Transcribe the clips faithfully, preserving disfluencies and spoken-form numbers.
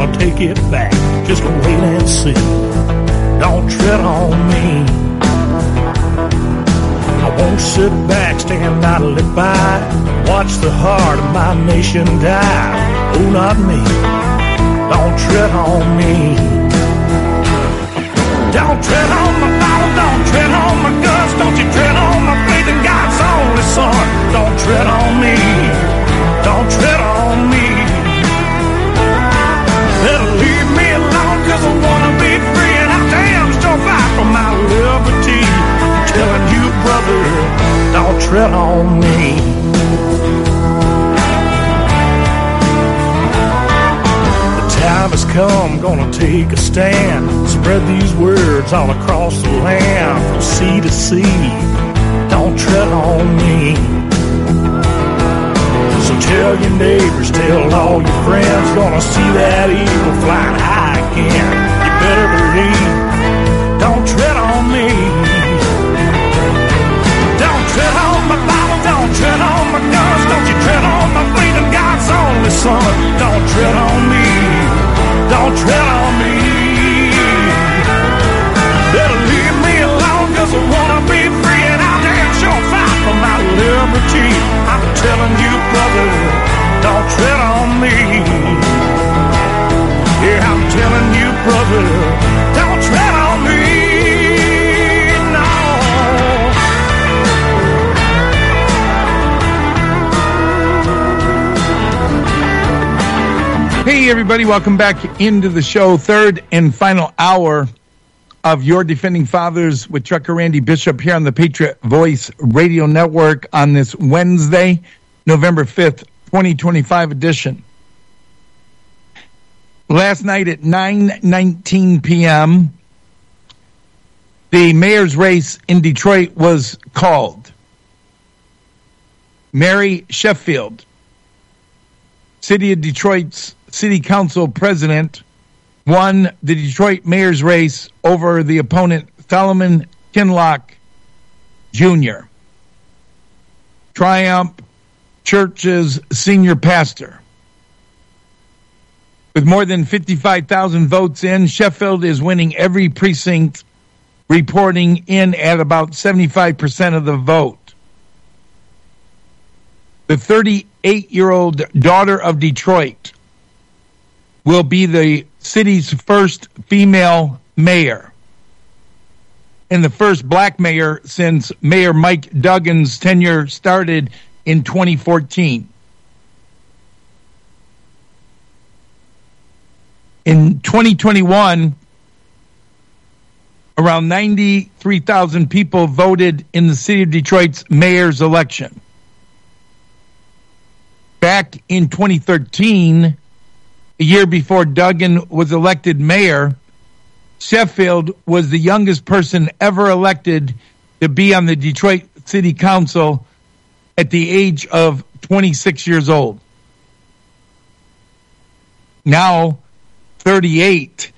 gonna take it back. Just wait and see. Don't tread on me. I won't sit back, stand idly by, watch the heart of my nation die. Oh, not me. Don't tread on me. Don't tread on my Bible, don't tread on my guns, don't you tread on my faith in God's only Son. Don't tread on me. Don't tread on me. Better leave me alone, cause I wanna be free, and I damn sure fight for my liberty. I'm telling you, brother, don't tread on me. Time has come, gonna take a stand, spread these words all across the land, from sea to sea. Don't tread on me. So tell your neighbors, tell all your friends, gonna see that eagle flying high again. You better believe. Don't tread on me. Don't tread on my Bible, don't tread on my guns, don't you tread on my faith in God's only Son. Don't tread on me. Don't tread on me. Better leave me alone, cause I wanna be free, and I'll damn sure fight for my liberty. I'm telling you, brother, don't tread on me. Yeah, I'm telling you, brother, don't tread on me. Hey, everybody, welcome back into the show. Third and final hour of Your Defending Fathers with Trucker Randy Bishop here on the Patriot Voice Radio Network on this Wednesday, November fifth, twenty twenty-five edition. Last night at nine nineteen p.m., the mayor's race in Detroit was called. Mary Sheffield, City of Detroit's City Council President, won the Detroit mayor's race over the opponent Solomon Kinloch Junior, Triumph Church's senior pastor. With more than fifty-five thousand votes in, Sheffield is winning every precinct, reporting in at about seventy-five percent of the vote. The thirty-eight-year-old daughter of Detroit will be the city's first female mayor and the first black mayor since Mayor Mike Duggan's tenure started in twenty fourteen. In twenty twenty-one, around ninety-three thousand people voted in the city of Detroit's mayor's election. Back in twenty thirteen, a year before Duggan was elected mayor, Sheffield was the youngest person ever elected to be on the Detroit City Council at the age of twenty-six years old. Now, thirty-eight.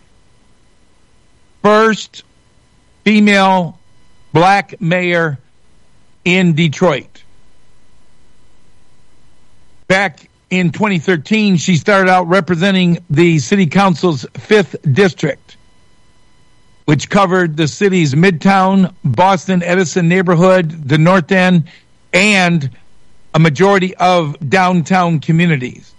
First female black mayor in Detroit. Back in twenty thirteen, she started out representing the city council's fifth district, which covered the city's Midtown, Boston, Edison neighborhood, the North End, and a majority of downtown communities.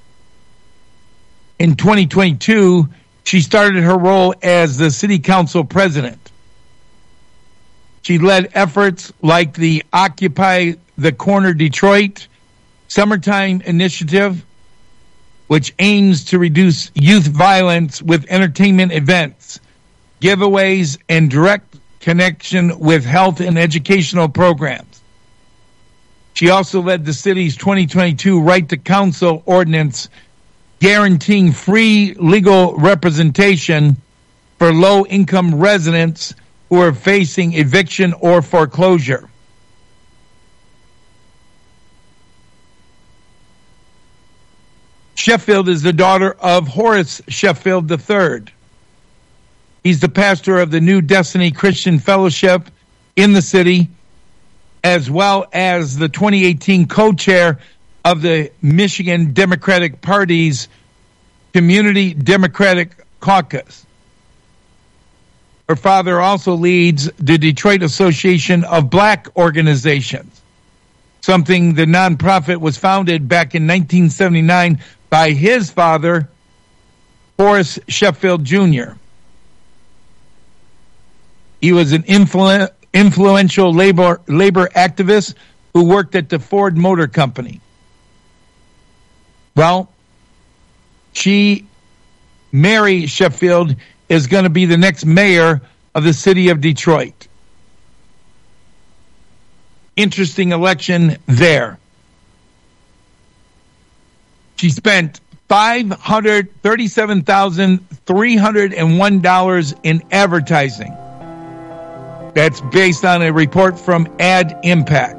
In twenty twenty-two, she started her role as the city council president. She led efforts like the Occupy the Corner Detroit Summertime Initiative, which aims to reduce youth violence with entertainment events, giveaways, and direct connection with health and educational programs. She also led the city's twenty twenty-two Right to Counsel ordinance, guaranteeing free legal representation for low-income residents who are facing eviction or foreclosure. Sheffield is the daughter of Horace Sheffield the third. He's the pastor of the New Destiny Christian Fellowship in the city, as well as the twenty eighteen co-chair of the Michigan Democratic Party's Community Democratic Caucus. Her father also leads the Detroit Association of Black Organizations, something the nonprofit was founded back in nineteen seventy-nine by his father, Horace Sheffield Junior He was an influ- influential labor labor activist who worked at the Ford Motor Company. Well, she, Mary Sheffield, is going to be the next mayor of the city of Detroit. Interesting election there. She spent five hundred thirty-seven thousand three hundred one dollars in advertising. That's based on a report from Ad Impact.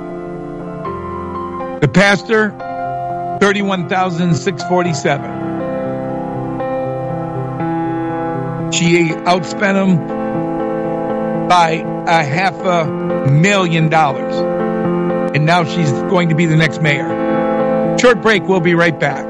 The pastor, thirty-one thousand six hundred forty-seven dollars. She outspent him by a half a million dollars. And now she's going to be the next mayor. Short break, we'll be right back.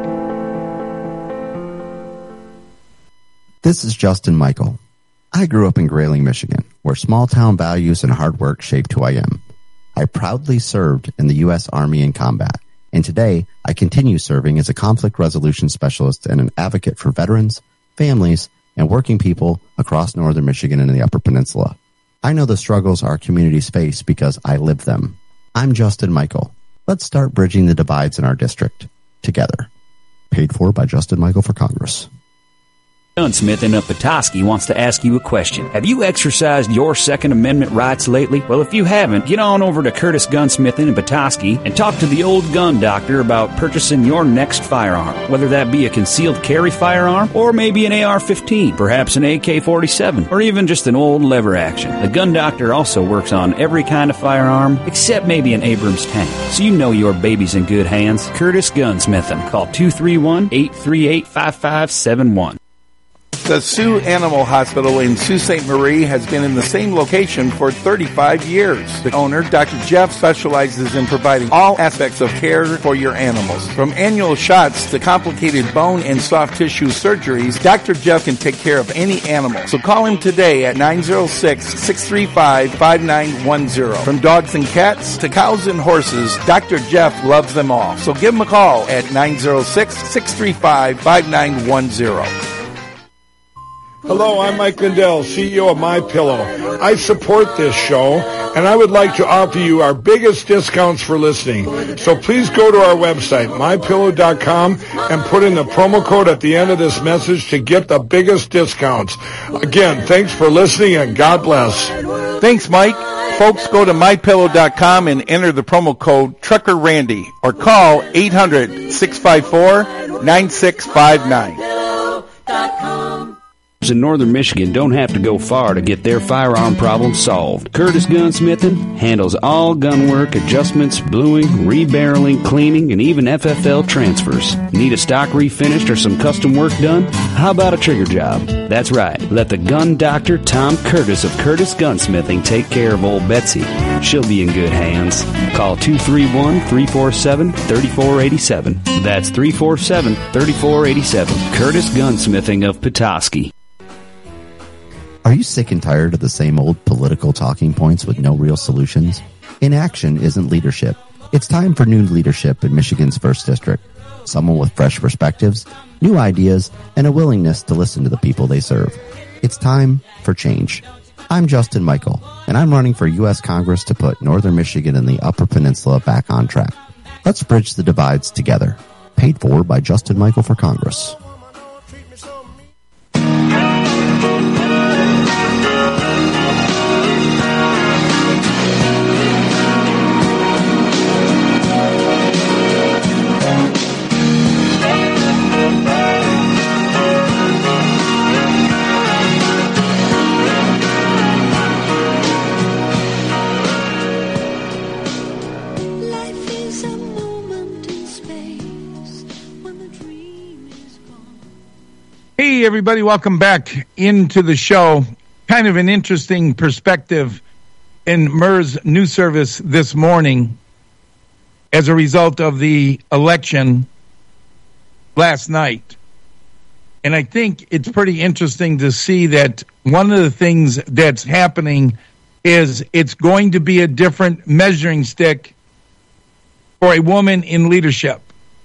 This is Justin Michael. I grew up in Grayling, Michigan, where small-town values and hard work shaped who I am. I proudly served in the U S Army in combat, and today I continue serving as a conflict resolution specialist and an advocate for veterans, families, and working people across northern Michigan and the Upper Peninsula. I know the struggles our communities face because I live them. I'm Justin Michael. Let's start bridging the divides in our district together. Paid for by Justin Michael for Congress. Gunsmith in Petoskey wants to ask you a question. Have you exercised your Second Amendment rights lately? Well, if you haven't, get on over to Curtis Gunsmith in Petoskey and talk to the old gun doctor about purchasing your next firearm, whether that be a concealed carry firearm or maybe an A R fifteen, perhaps an A K forty-seven, or even just an old lever action. The gun doctor also works on every kind of firearm except maybe an Abrams tank. So you know your baby's in good hands. Curtis Gunsmith. Call two three one, eight three eight, five five seven one. The Sioux Animal Hospital in Sault Ste. Marie has been in the same location for thirty-five years. The owner, Doctor Jeff, specializes in providing all aspects of care for your animals. From annual shots to complicated bone and soft tissue surgeries, Doctor Jeff can take care of any animal. So call him today at nine oh six, six three five, five nine one oh. From dogs and cats to cows and horses, Doctor Jeff loves them all. So give him a call at nine oh six, six three five, five nine one oh. Hello, I'm Mike Lindell, C E O of MyPillow. I support this show, and I would like to offer you our biggest discounts for listening. So please go to our website, my pillow dot com, and put in the promo code at the end of this message to get the biggest discounts. Again, thanks for listening, and God bless. Thanks, Mike. Folks, go to my pillow dot com and enter the promo code Trucker Randy, or call eight hundred, six five four, nine six five nine. In northern Michigan don't have to go far to get their firearm problem solved. Curtis Gunsmithing handles all gun work, adjustments, bluing, rebarreling, cleaning, and even F F L transfers. Need a stock refinished or some custom work done? How about a trigger job? That's right. Let the gun doctor Tom Curtis of Curtis Gunsmithing take care of old Betsy. She'll be in good hands. Call two three one, three four seven, three four eight seven. That's three four seven, three four eight seven. Curtis Gunsmithing of Petoskey. Are you sick and tired of the same old political talking points with no real solutions? Inaction isn't leadership. It's time for new leadership in Michigan's first District. Someone with fresh perspectives, new ideas, and a willingness to listen to the people they serve. It's time for change. I'm Justin Michael, and I'm running for U S Congress to put northern Michigan and the Upper Peninsula back on track. Let's bridge the divides together. Paid for by Justin Michael for Congress. Hey, everybody, welcome back into the show. Kind of an interesting perspective in M E R S news service this morning as a result of the election last night. And I think it's pretty interesting to see that one of the things that's happening is it's going to be a different measuring stick for a woman in leadership.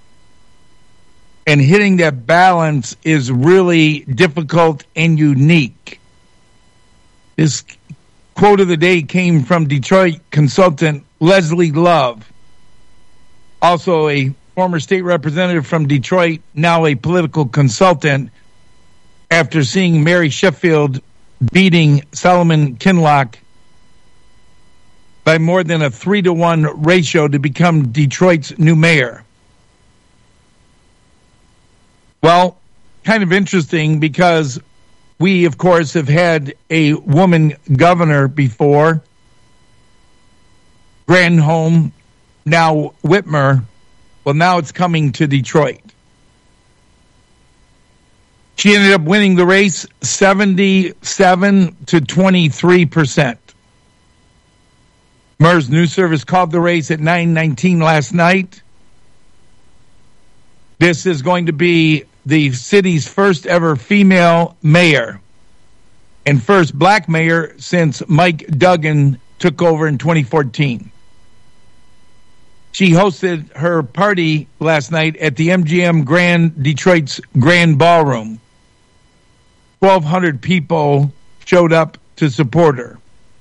And hitting that balance is really difficult and unique. This quote of the day came from Detroit consultant Leslie Love, also a former state representative from Detroit, now a political consultant, after seeing Mary Sheffield beating Solomon Kinloch by more than a three to one ratio to become Detroit's new mayor. Well, kind of interesting because we, of course, have had a woman governor before, Granholm, now Whitmer. Well, now it's coming to Detroit. She ended up winning the race seventy-seven to twenty-three percent. MERS News Service called the race at nine nineteen last night. This is going to be the city's first ever female mayor and first black mayor since Mike Duggan took over in twenty fourteen. She hosted her party last night at the M G M Grand, Detroit's Grand Ballroom. twelve hundred people showed up to support her.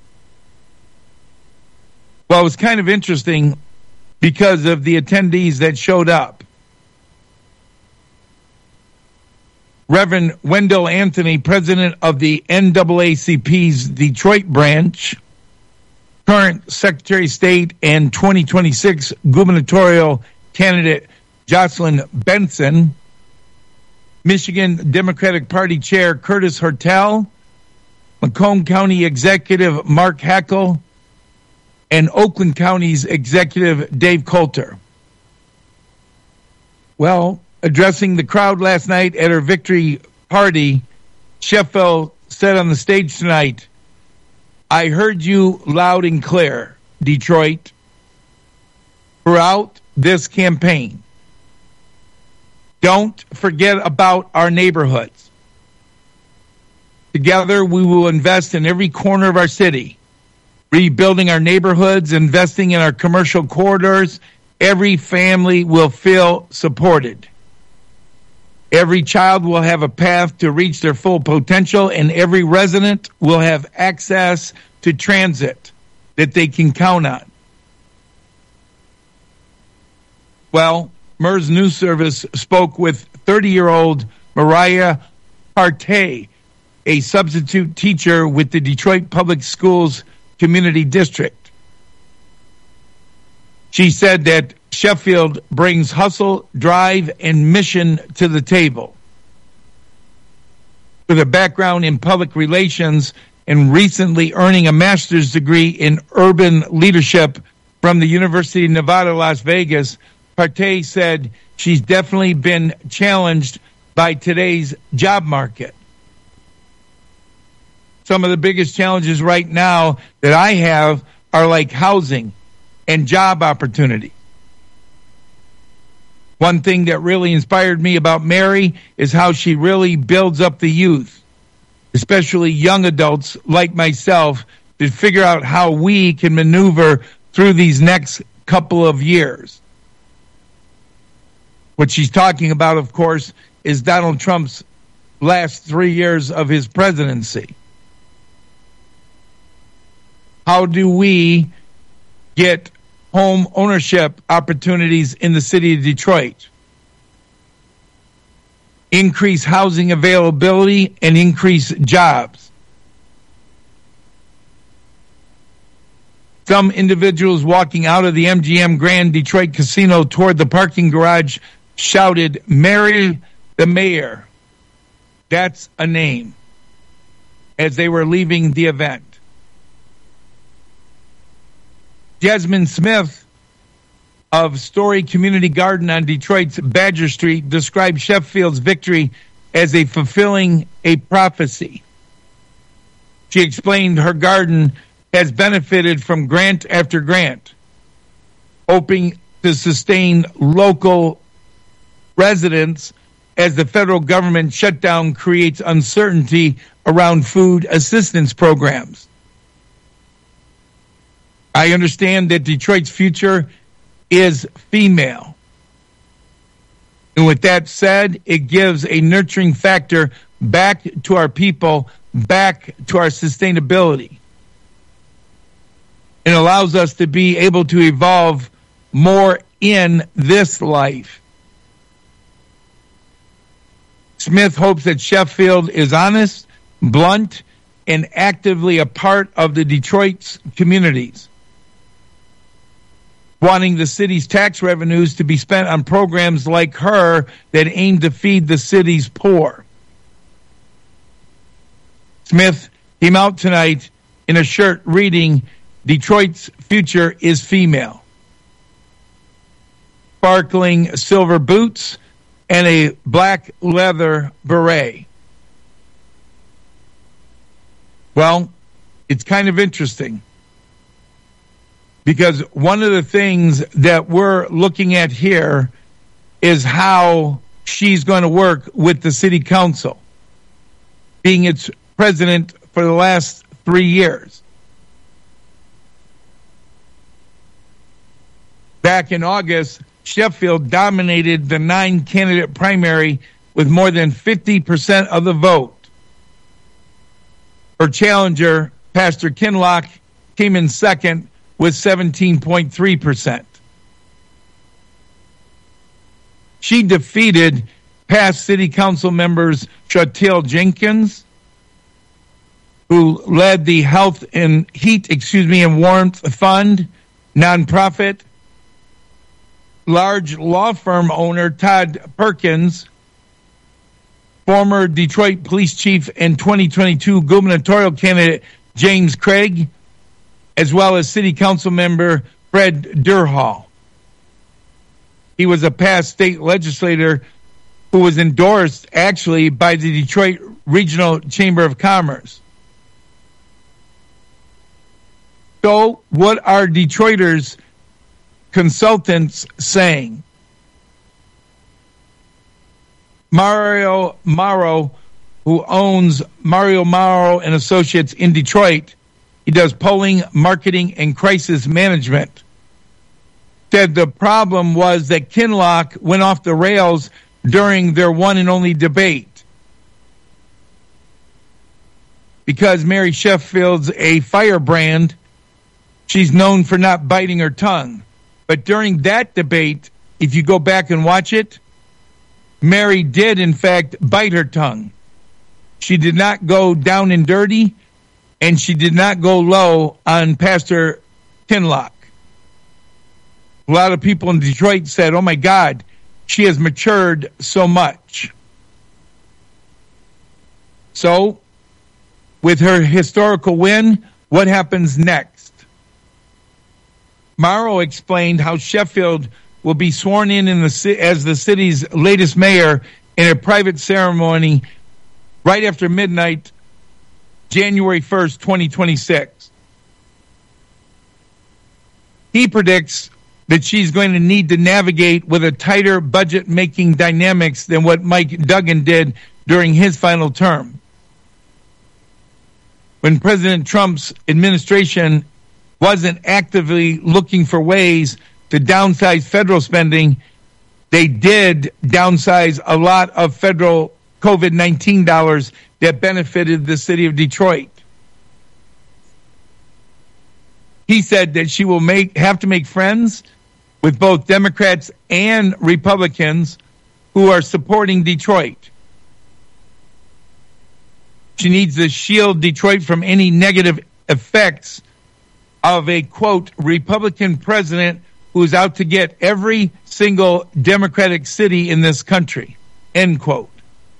Well, it was kind of interesting because of the attendees that showed up. Reverend Wendell Anthony, president of the N double A C P's Detroit branch, current Secretary of State and twenty twenty-six gubernatorial candidate Jocelyn Benson, Michigan Democratic Party Chair Curtis Hertel, Macomb County Executive Mark Hackel, and Oakland County's Executive Dave Coulter. Well, addressing the crowd last night at her victory party, Sheffield said on the stage tonight, "I heard you loud and clear, Detroit, throughout this campaign. Don't forget about our neighborhoods. Together, we will invest in every corner of our city, rebuilding our neighborhoods, investing in our commercial corridors. Every family will feel supported. Every child will have a path to reach their full potential, and every resident will have access to transit that they can count on." Well, MERS News Service spoke with thirty-year-old Mariah Partey, a substitute teacher with the Detroit Public Schools Community District. She said that Sheffield brings hustle, drive, and mission to the table. With a background in public relations and recently earning a master's degree in urban leadership from the University of Nevada, Las Vegas, Partey said she's definitely been challenged by today's job market. Some of the biggest challenges right now that I have are like housing and job opportunity. One thing that really inspired me about Mary is how she really builds up the youth, especially young adults like myself, to figure out how we can maneuver through these next couple of years. What she's talking about, of course, is Donald Trump's last three years of his presidency. How do we get home ownership opportunities in the city of Detroit? Increase housing availability and increase jobs. Some individuals walking out of the M G M Grand Detroit Casino toward the parking garage shouted, "Mary the Mayor." That's a name, as they were leaving the event. Jasmine Smith of Story Community Garden on Detroit's Badger Street described Sheffield's victory as a fulfilling a prophecy. She explained her garden has benefited from grant after grant, hoping to sustain local residents as the federal government shutdown creates uncertainty around food assistance programs. I understand that Detroit's future is female. And with that said, it gives a nurturing factor back to our people, back to our sustainability. It allows us to be able to evolve more in this life. Smith hopes that Sheffield is honest, blunt, and actively a part of the Detroit's communities, wanting the city's tax revenues to be spent on programs like her that aim to feed the city's poor. Smith came out tonight in a shirt reading, "Detroit's future is female." Sparkling silver boots and a black leather beret. Well, it's kind of interesting, because one of the things that we're looking at here is how she's going to work with the city council, being its president for the last three years. Back in August, Sheffield dominated the nine-candidate primary with more than fifty percent of the vote. Her challenger, Pastor Kinloch, came in second with seventeen point three percent. She defeated past city council members Chantel Jenkins, who led the Health and Heat, excuse me, and Warmth Fund, nonprofit. Large law firm owner Todd Perkins, former Detroit police chief and twenty twenty-two gubernatorial candidate James Craig, as well as city council member Fred Durhall. He was a past state legislator who was endorsed actually by the Detroit Regional Chamber of Commerce. So what are Detroiters' consultants saying? Mario Mauro, who owns Mario Mauro and Associates in Detroit, he does polling, marketing, and crisis management, said the problem was that Kinloch went off the rails during their one and only debate. Because Mary Sheffield's a firebrand, she's known for not biting her tongue. But during that debate, if you go back and watch it, Mary did, in fact, bite her tongue. She did not go down and dirty, and she did not go low on Pastor Kinloch. A lot of people in Detroit said, oh, my God, she has matured so much. So, with her historical win, what happens next? Mauro explained how Sheffield will be sworn in, in the, as the city's latest mayor in a private ceremony right after midnight, January first, twenty twenty-six. He predicts that she's going to need to navigate with a tighter budget-making dynamics than what Mike Duggan did during his final term. When President Trump's administration wasn't actively looking for ways to downsize federal spending, they did downsize a lot of federal COVID nineteen dollars that benefited the city of Detroit. He said that she will make have to make friends with both Democrats and Republicans who are supporting Detroit. She needs to shield Detroit from any negative effects of a, quote, Republican president who's out to get every single Democratic city in this country, end quote.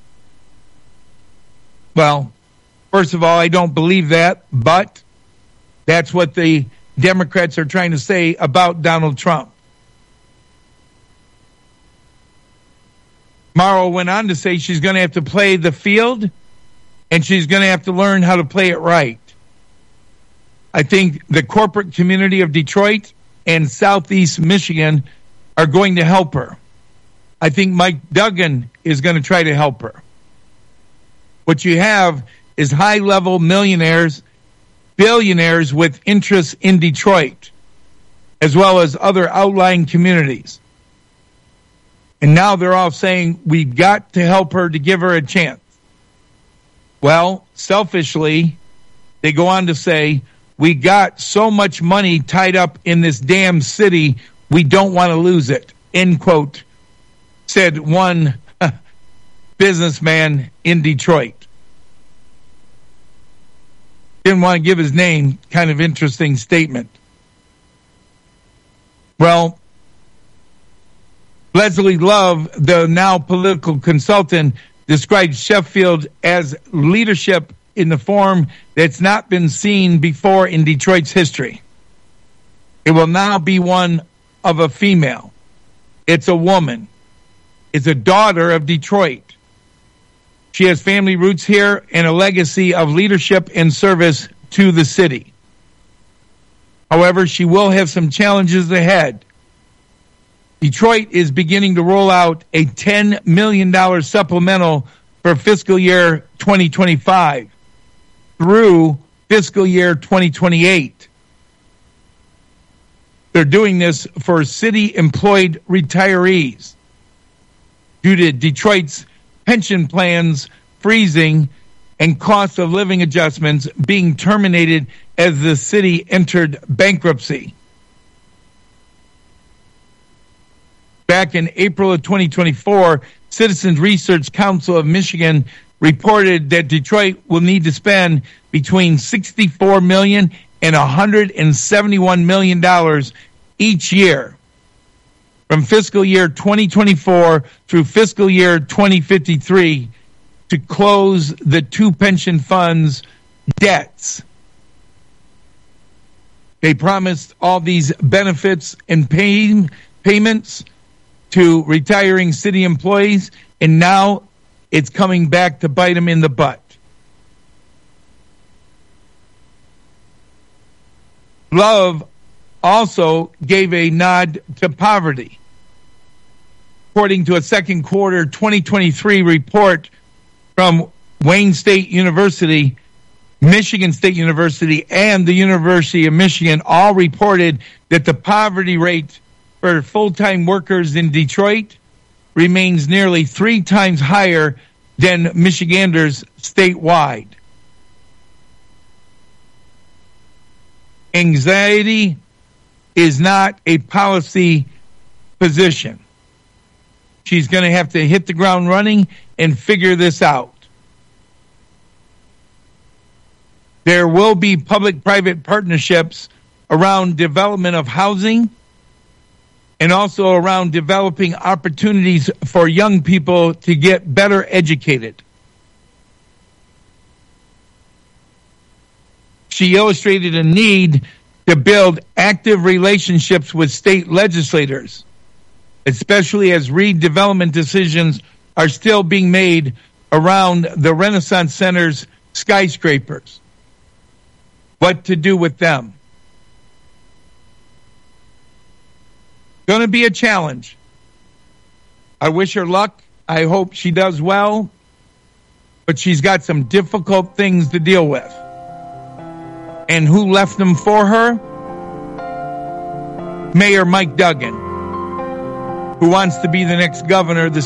Well, first of all, I don't believe that, but that's what the Democrats are trying to say about Donald Trump. Mauro went on to say she's going to have to play the field, and she's going to have to learn how to play it right. I think the corporate community of Detroit and Southeast Michigan are going to help her. I think Mike Duggan is going to try to help her. What you have is high-level millionaires, billionaires with interests in Detroit, as well as other outlying communities. And now they're all saying, we've got to help her to give her a chance. Well, selfishly, they go on to say, we got so much money tied up in this damn city, we don't want to lose it, end quote, said one businessman in Detroit. Didn't want to give his name, kind of interesting statement. Well, Leslie Love, the now political consultant, described Sheffield as leadership in the form that's not been seen before in Detroit's history. It will now be one of a female. It's a woman. It's a daughter of Detroit. She has family roots here and a legacy of leadership and service to the city. However, she will have some challenges ahead. Detroit is beginning to roll out a ten million dollars supplemental for fiscal year twenty twenty-five through fiscal year twenty twenty-eight. They're doing this for city-employed retirees due to Detroit's pension plans freezing and cost of living adjustments being terminated as the city entered bankruptcy. Back in April of twenty twenty-four, Citizens Research Council of Michigan reported that Detroit will need to spend between sixty-four million dollars and one hundred seventy-one million dollars each year from fiscal year twenty twenty-four through fiscal year twenty fifty-three to close the two pension funds' debts. They promised all these benefits and pay, payments to retiring city employees, and now it's coming back to bite them in the butt. Love also gave a nod to poverty. According to a second quarter twenty twenty-three report from Wayne State University, Michigan State University, and the University of Michigan all reported that the poverty rate for full-time workers in Detroit remains nearly three times higher than Michiganders statewide. Anxiety is not a policy position. She's going to have to hit the ground running and figure this out. There will be public-private partnerships around development of housing and also around developing opportunities for young people to get better educated. She illustrated a need to build active relationships with state legislators, especially as redevelopment decisions are still being made around the Renaissance Center's skyscrapers. What to do with them? Going to be a challenge. I wish her luck. I hope she does well, but she's got some difficult things to deal with. And who left them for her? Mayor Mike Duggan, who wants to be the next governor of the